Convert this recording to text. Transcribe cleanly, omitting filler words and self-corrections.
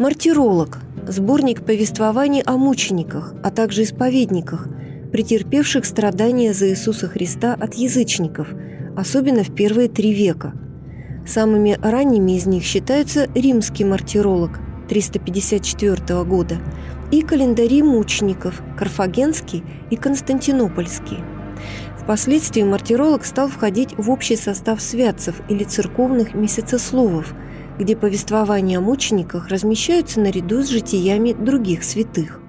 Мартиролог – сборник повествований о мучениках, а также исповедниках, претерпевших страдания за Иисуса Христа от язычников, особенно в первые 3 века. Самыми ранними из них считаются римский мартиролог 354 года и календари мучеников карфагенский и константинопольский. Впоследствии мартиролог стал входить в общий состав святцев или церковных месяцесловов, где повествования о мучениках размещаются наряду с житиями других святых.